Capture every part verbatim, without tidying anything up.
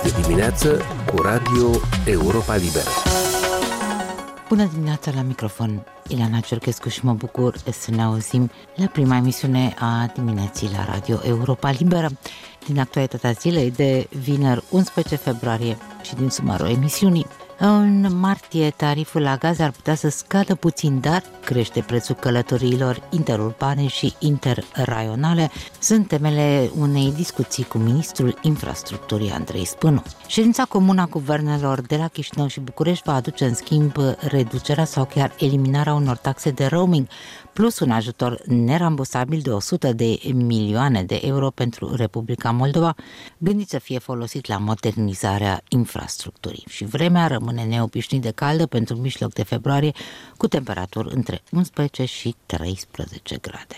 de dimineață cu Radio Europa Liberă. Bună dimineața, la microfon Ileana Ciorchescu și mă bucur să ne auzim la prima emisiune a dimineții la Radio Europa Liberă, din actualitatea zilei de vineri unsprezece februarie și din sumarul emisiunii. În martie, tariful la gaze ar putea să scadă puțin, dar crește prețul călătoriilor interurbane și interraionale. Sunt temele unei discuții cu ministrul infrastructurii Andrei Spânu. Ședința comună a guvernelor de la Chișinău și București va aduce în schimb reducerea sau chiar eliminarea unor taxe de roaming, plus un ajutor nerambursabil de o sută de milioane de euro pentru Republica Moldova, gândit să fie folosit la modernizarea infrastructurii. Și vremea rămâne neobișnuit de caldă pentru mijloc de februarie, cu temperaturi între unsprezece și treisprezece grade.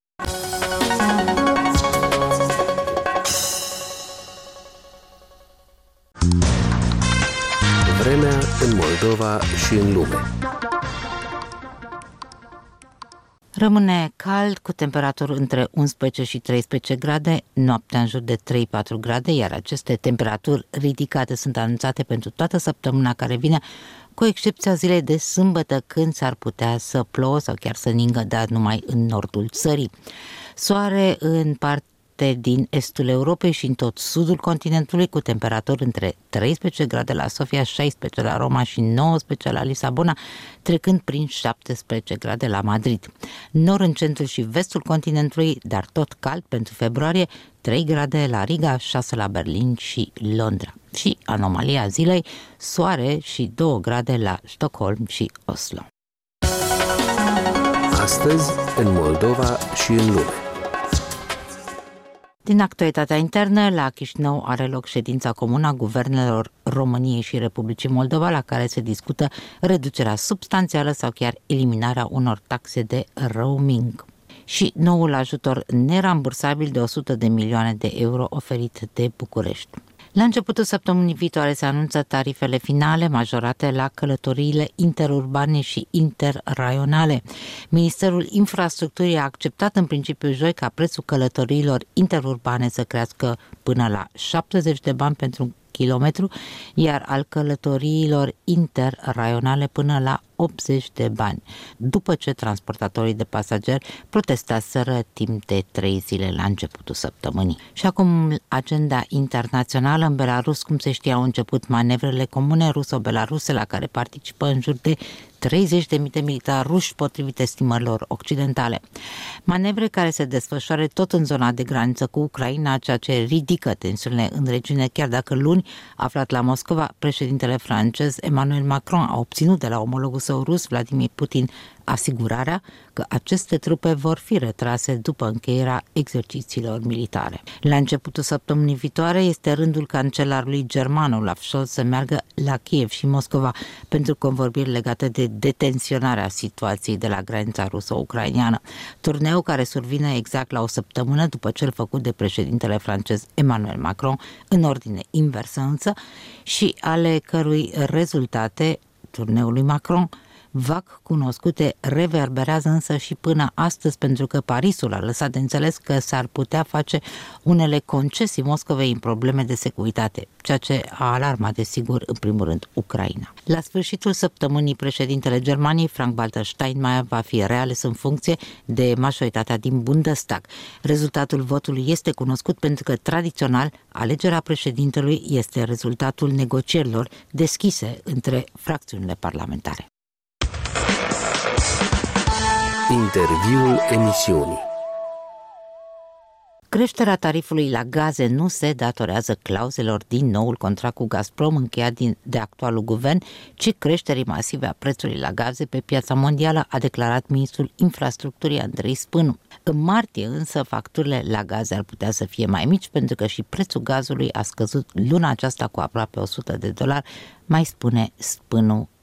Vremea în Moldova și în lume. Rămâne cald, cu temperaturi între unsprezece și treisprezece grade, noaptea în jur de trei patru grade, iar aceste temperaturi ridicate sunt anunțate pentru toată săptămâna care vine, cu excepția zilei de sâmbătă, când s-ar putea să plouă sau chiar să ningă, dar numai în nordul țării. Soare în parte din estul Europei și în tot sudul continentului, cu temperaturi între treisprezece grade la Sofia, șaisprezece la Roma și nouăsprezece la Lisabona, trecând prin șaptesprezece grade la Madrid. Nord, în centrul și vestul continentului, dar tot cald pentru februarie, trei grade la Riga, șase la Berlin și Londra. Și anomalia zilei, soare și două grade la Stockholm și Oslo. Astăzi, în Moldova și în lume. Din actualitatea internă, la Chișinău are loc ședința comună a guvernelor României și Republicii Moldova, la care se discută reducerea substanțială sau chiar eliminarea unor taxe de roaming și noul ajutor nerambursabil de o sută de milioane de euro oferit de București. La începutul săptămânii viitoare se anunță tarifele finale majorate la călătoriile interurbane și interraionale. Ministerul Infrastructurii a acceptat în principiu joi ca prețul călătoriilor interurbane să crească până la șaptezeci de bani pentru un kilometru, iar al călătoriilor interraionale până la optzeci de bani, după ce transportatorii de pasageri protestaseră timp de trei zile la începutul săptămânii. Și acum agenda internațională. În Belarus, cum se știe, au început manevrele comune ruso-belaruse, la care participă în jur de treizeci de mii de militari ruși, potrivit estimărilor occidentale. Manevre care se desfășoară tot în zona de graniță cu Ucraina, ceea ce ridică tensiunile în regiune, chiar dacă luni, aflat la Moscova, președintele francez Emmanuel Macron a obținut de la omologul său rus, Vladimir Putin, asigurarea că aceste trupe vor fi retrase după încheierea exercițiilor militare. La începutul săptămânii viitoare este rândul cancelarului german Olaf Scholz să meargă la Kiev și Moscova pentru convorbiri legate de detenționarea situației de la granița ruso-ucraineană. Turneu care survine exact la o săptămână după cel făcut de președintele francez Emmanuel Macron, în ordine inversă însă, și ale cărui rezultate, turneul lui Macron, vag cunoscute, reverberează însă și până astăzi, pentru că Parisul a lăsat de înțeles că s-ar putea face unele concesii Moscovei în probleme de securitate, ceea ce a alarmat, desigur, în primul rând, Ucraina. La sfârșitul săptămânii, președintele Germaniei, Frank-Walter Steinmeier, va fi reales în funcție de majoritatea din Bundestag. Rezultatul votului este cunoscut pentru că, tradițional, alegerea președintelui este rezultatul negocierilor deschise între fracțiunile parlamentare. Interviul emisiunii. Creșterea tarifului la gaze nu se datorează clauzelor din noul contract cu Gazprom încheiat din, de actualul guvern, ci creșterii masive a prețului la gaze pe piața mondială, a declarat ministrul infrastructurii Andrei Spânu. În martie însă facturile la gaze ar putea să fie mai mici, pentru că și prețul gazului a scăzut luna aceasta cu aproape o sută de dolari, mai spune Spânu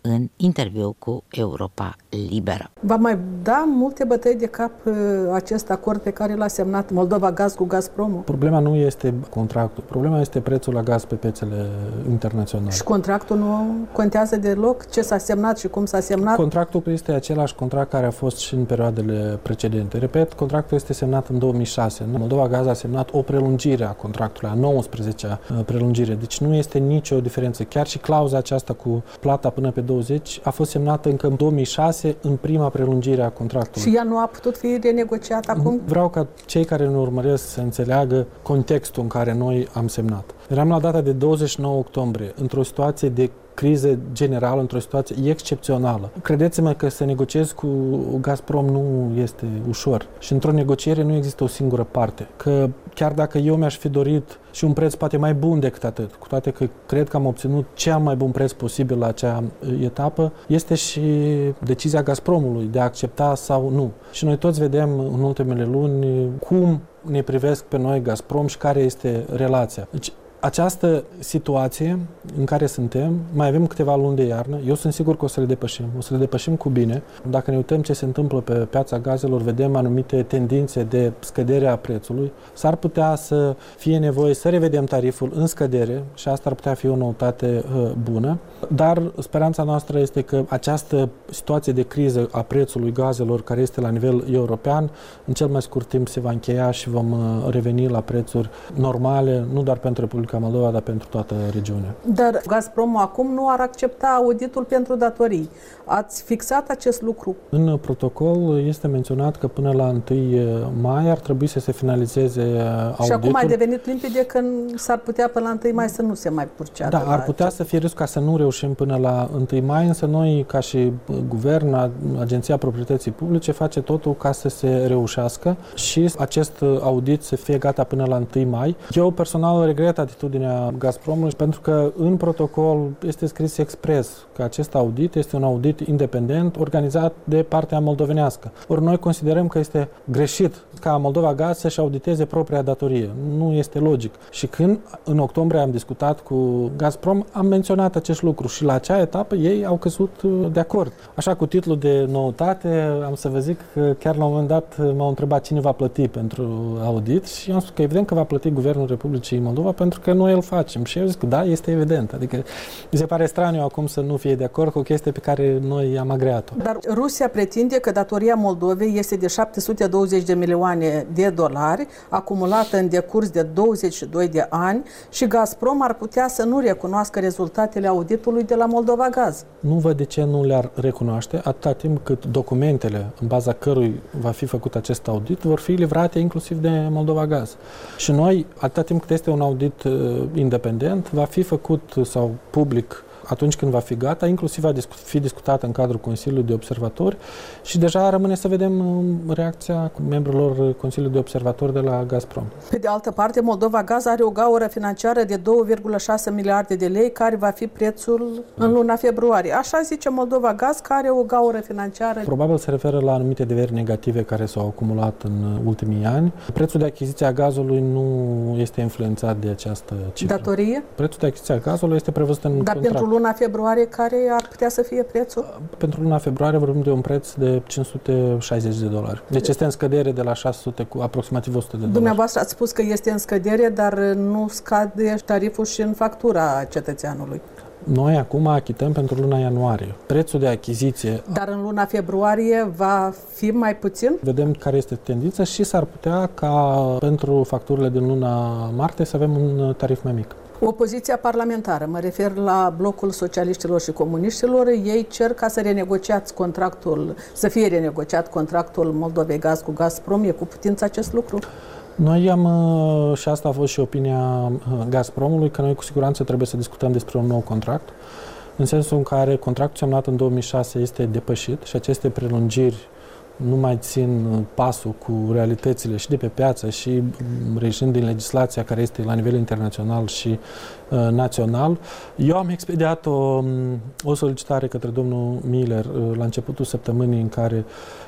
în interviu cu Europa Liberă. Va mai da multe bătăi de cap acest acord pe care l-a semnat Moldova Gaz cu Gazpromul? Problema nu este contractul, problema este prețul la gaz pe piețele internaționale. Și contractul nu contează deloc? Ce s-a semnat și cum s-a semnat? Contractul este același contract care a fost și în perioadele precedente. Repet, contractul este semnat în două mii șase. Moldova Gaz a semnat o prelungire a contractului, a nouăsprezecea prelungire. Deci nu este nicio diferență. Chiar și clauza aceasta cu plata până pe douăzeci a fost semnată încă în două mii șase, în prima prelungire a contractului. Și ea nu a putut fi renegociată acum? Vreau ca cei care ne urmăresc să înțeleagă contextul în care noi am semnat. Eram la data de douăzeci și nouă octombrie, într-o situație de criză generală, într-o situație excepțională. Credeți-mă că să negociezi cu Gazprom nu este ușor. Și într-o negociere nu există o singură parte. Că chiar dacă eu mi-aș fi dorit și un preț poate mai bun decât atât, cu toate că cred că am obținut cel mai bun preț posibil la acea etapă, este și decizia Gazpromului de a accepta sau nu. Și noi toți vedem în ultimele luni cum ne privesc pe noi Gazprom și care este relația. Deci, această situație în care suntem, mai avem câteva luni de iarnă, eu sunt sigur că o să le depășim, o să le depășim cu bine. Dacă ne uităm ce se întâmplă pe piața gazelor, vedem anumite tendințe de scădere a prețului. S-ar putea să fie nevoie să revedem tariful în scădere și asta ar putea fi o noutate uh, bună, dar speranța noastră este că această situație de criză a prețului gazelor, care este la nivel european, în cel mai scurt timp se va încheia și vom uh, reveni la prețuri normale, nu doar pentru Republica Moldova, dar pentru toată regiunea. Dar Gazpromul acum nu ar accepta auditul pentru datorii. Ați fixat acest lucru? În protocol este menționat că până la întâi mai ar trebui să se finalizeze auditul. Și acum a devenit limpede că s-ar putea până la întâi mai să nu se mai purceadă. Da, ar putea să fie risc ca să nu reușim până la întâi mai, însă noi, ca și guvern, Agenția Proprietății Publice, face totul ca să se reușească și acest audit să fie gata până la întâi mai. Eu personal regret atitudinea Gazpromului pentru că în protocol este scris expres că acest audit este un audit independent organizat de partea moldovenească. Ori noi considerăm că este greșit ca Moldova Gaz să-și auditeze propria datorie. Nu este logic. Și când în octombrie am discutat cu Gazprom, am menționat acest lucru și la acea etapă ei au căzut de acord. Așa, cu titlul de noutate, am să vă zic că chiar la un moment dat m-au întrebat cine va plăti pentru audit și am spus că evident că va plăti Guvernul Republicii Moldova pentru că noi îl facem. Și eu zic că da, este evident. Adică mi se pare straniu acum să nu fie de acord cu o chestie pe care noi am agreat-o. Dar Rusia pretinde că datoria Moldovei este de șapte sute douăzeci de milioane de dolari, acumulată în decurs de douăzeci și doi de ani și Gazprom ar putea să nu recunoască rezultatele auditului de la Moldova Gaz. Nu văd de ce nu le-ar recunoaște atâta timp cât documentele în baza cărui va fi făcut acest audit vor fi livrate inclusiv de Moldova Gaz. Și noi, atâta timp cât este un audit independent, va fi făcut sau public atunci când va fi gata, inclusiv va fi discutat în cadrul Consiliului de Observatori și deja rămâne să vedem reacția membrilor Consiliului de Observatori de la Gazprom. Pe de altă parte, Moldova Gaz are o gaură financiară de două virgulă șase miliarde de lei, care va fi prețul în luna februarie. Așa zice Moldova Gaz, că are o gaură financiară. Probabil se referă la anumite deveri negative care s-au acumulat în ultimii ani. Prețul de achiziție a gazului nu este influențat de această cifră. Datorie? Prețul de achiziție a gazului este prevăzut în Dar contract. pentru luna februarie, care ar putea să fie prețul? Pentru luna februarie vorbim de un preț de cinci sute șaizeci de dolari. Deci este în scădere de la șase sute cu aproximativ o sută de dolari. Dumneavoastră ați spus că este în scădere, dar nu scade tariful și în factura cetățeanului. Noi acum achităm pentru luna ianuarie. Prețul de achiziție... Dar în luna februarie va fi mai puțin? Vedem care este tendința și s-ar putea ca pentru facturile din luna martie să avem un tarif mai mic. Opoziția parlamentară, mă refer la blocul socialiștilor și comuniștilor, ei cer ca să renegociați contractul, să fie renegociat contractul Moldovei Gaz cu Gazprom. E cu putință acest lucru? Noi am, și asta a fost și opinia Gazpromului, că noi cu siguranță trebuie să discutăm despre un nou contract, în sensul în care contractul semnat în două mii șase este depășit și aceste prelungiri nu mai țin pasul cu realitățile și de pe piață și reșind din legislația care este la nivel internațional și uh, național. Eu am expediat o, o solicitare către domnul Miller uh, la începutul săptămânii în care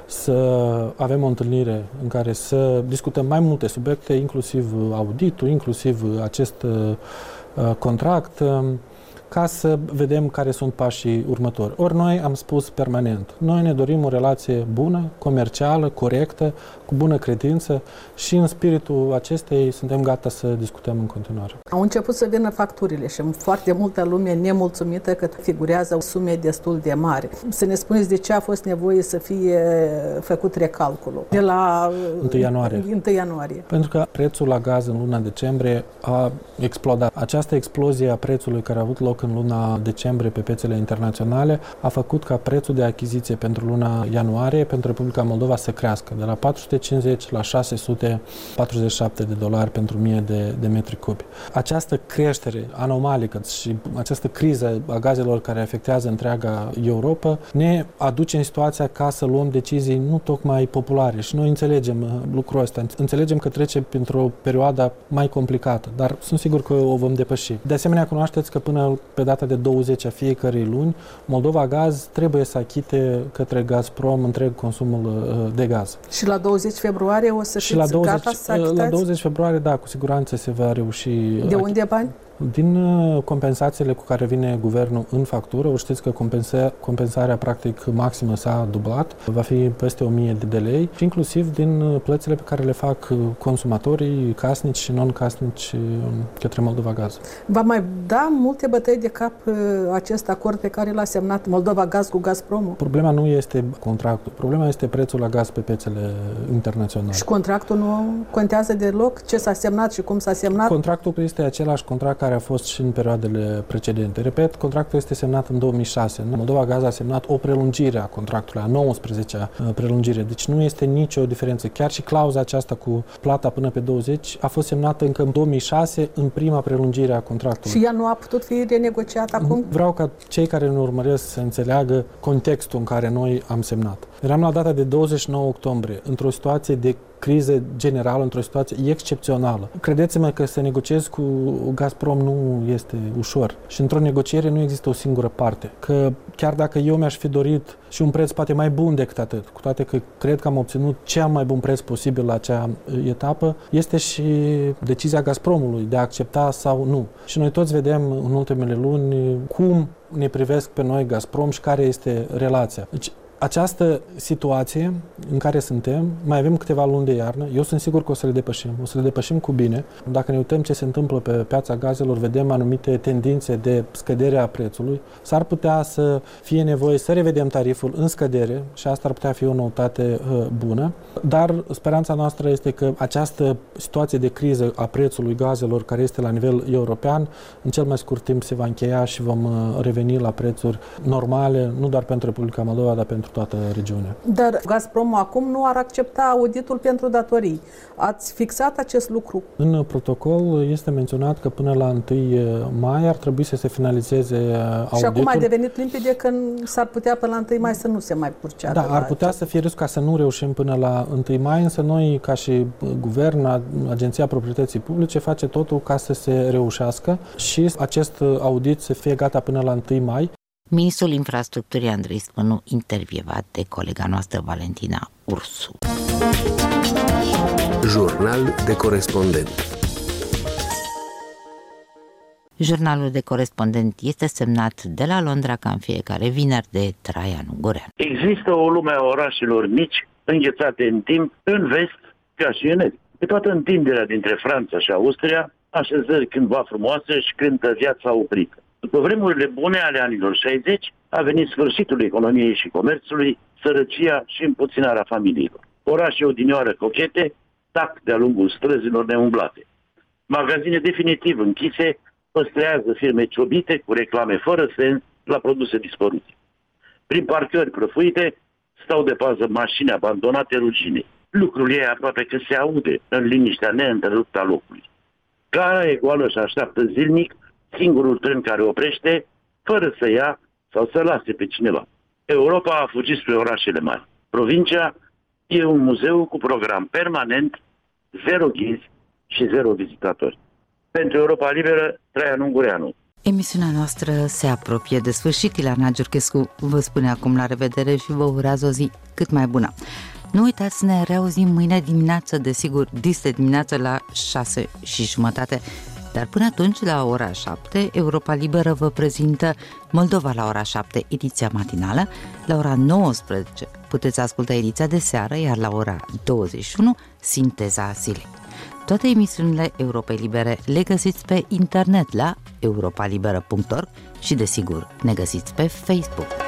să avem o întâlnire în care să discutăm mai multe subiecte, inclusiv auditul, inclusiv acest uh, contract, uh, ca să vedem care sunt pașii următori. Ori noi am spus permanent, noi ne dorim o relație bună, comercială, corectă, cu bună credință și în spiritul acestei suntem gata să discutăm în continuare. Au început să vină facturile și foarte multă lume nemulțumită că figurează sume destul de mari. Să ne spuneți de ce a fost nevoie să fie făcut recalculul de la întâi ianuarie. întâi ianuarie. Pentru că prețul la gaz în luna decembrie a explodat. Această explozie a prețului care a avut loc în luna decembrie pe piețele internaționale a făcut ca prețul de achiziție pentru luna ianuarie pentru Republica Moldova să crească de la patru sute cincizeci la șase sute patruzeci și șapte de dolari pentru o mie de, de metri cubi. Această creștere anomalică și această criză a gazelor care afectează întreaga Europa ne aduce în situația ca să luăm decizii nu tocmai populare și noi înțelegem lucrul ăsta. Înțelegem că trece printr-o perioadă mai complicată, dar sunt sigur că o vom depăși. De asemenea, cunoașteți că până pe data de douăzeci a fiecărei luni, Moldova Gaz trebuie să achite către Gazprom întreg consumul de gaz. Și la douăzeci februarie o să fiți gata să achitați? La douăzeci februarie, da, cu siguranță se va reuși. De unde bani? Din compensațiile cu care vine guvernul în factură, o știți că compensa, compensarea practic maximă s-a dublat, va fi peste o mie de lei, și inclusiv din plățile pe care le fac consumatorii casnici și non-casnici către Moldova Gaz. Va mai da multe bătăi de cap acest acord pe care l-a semnat Moldova Gaz cu Gazpromul? Problema nu este contractul, problema este prețul la gaz pe piețele internaționale. Și contractul nu contează deloc? Ce s-a semnat și cum s-a semnat? Contractul este același contract care a fost și în perioadele precedente. Repet, contractul este semnat în două mii șase. Moldova Gaz a semnat o prelungire a contractului, a nouăsprezecea prelungire. Deci nu este nicio diferență. Chiar și clauza aceasta cu plata până pe douăzeci a fost semnată încă în două mii șase, în prima prelungire a contractului. Și ea nu a putut fi renegociată acum? Vreau ca cei care ne urmăresc să înțeleagă contextul în care noi am semnat. Eram la data de douăzeci și nouă octombrie, într-o situație de criză generală, într-o situație excepțională. Credeți-mă că să negociezi cu Gazprom nu este ușor. Și într-o negociere nu există o singură parte. Că chiar dacă eu mi-aș fi dorit și un preț poate mai bun decât atât, cu toate că cred că am obținut cel mai bun preț posibil la acea etapă, este și decizia Gazpromului de a accepta sau nu. Și noi toți vedem în ultimele luni cum ne privesc pe noi Gazprom și care este relația. Deci, această situație în care suntem, mai avem câteva luni de iarnă, eu sunt sigur că o să le depășim, o să le depășim cu bine. Dacă ne uităm ce se întâmplă pe piața gazelor, vedem anumite tendințe de scădere a prețului. S-ar putea să fie nevoie să revedem tariful în scădere și asta ar putea fi o noutate uh, bună, dar speranța noastră este că această situație de criză a prețului gazelor, care este la nivel european, în cel mai scurt timp se va încheia și vom uh, reveni la prețuri normale, nu doar pentru Republica Moldova, dar pentru toată regiunea. Dar Gazpromul acum nu ar accepta auditul pentru datorii. Ați fixat acest lucru? În protocol este menționat că până la întâi mai ar trebui să se finalizeze auditul. Și acum a devenit limpede că s-ar putea până la întâi mai să nu se mai purceadă. Da, ar putea acest... să fie risc ca să nu reușim până la întâi mai, însă noi, ca și guvern, Agenția Proprietății Publice, face totul ca să se reușească și acest audit să fie gata până la întâi mai. Ministrul Infrastructurii Andrei Spănu, intervievat de colega noastră Valentina Ursu. Jurnal de corespondent. Jurnalul de corespondent este semnat de la Londra ca în fiecare vineri de Traian Ungureanu. Există o lume a orașelor mici, înghețate în timp, în vest ca și în est. Pe toată întinderea dintre Franța și Austria, așezări cândva frumoase și cântă viața oprită. După vremurile bune ale anilor șaizeci, a venit sfârșitul economiei și comerțului, sărăcia și împuținarea familiilor. Orașe odinioară cochete, tac de-a lungul străzilor neumblate. Magazine definitiv închise păstrează firme ciobite cu reclame fără sens la produse dispărute. Prin parcări prăfuite stau de pază mașini abandonate ruginei. Lucrul ei aproape că se aude în liniștea neîntreruptă a locului. Gara e goală și așteaptă zilnic singurul tren care oprește, fără să ia sau să lase pe cineva. Europa a fugit spre orașele mari. Provincia e un muzeu cu program permanent, zero ghizi și zero vizitatori. Pentru Europa Liberă, Traian Ungureanu. Emisiunea noastră se apropie de sfârșit. Ileana Giurchescu vă spune acum la revedere și vă urează o zi cât mai bună. Nu uitați să ne reauzim mâine dimineață, desigur, dis de dimineață la șase și jumătate. Dar până atunci, la ora șapte, Europa Liberă vă prezintă Moldova la ora șapte, ediția matinală. La ora nouăsprezece puteți asculta ediția de seară, iar la ora douăzeci și unu, sinteza zilei. Toate emisiunile Europei Libere le găsiți pe internet la europa liberă punct org și, desigur, ne găsiți pe Facebook.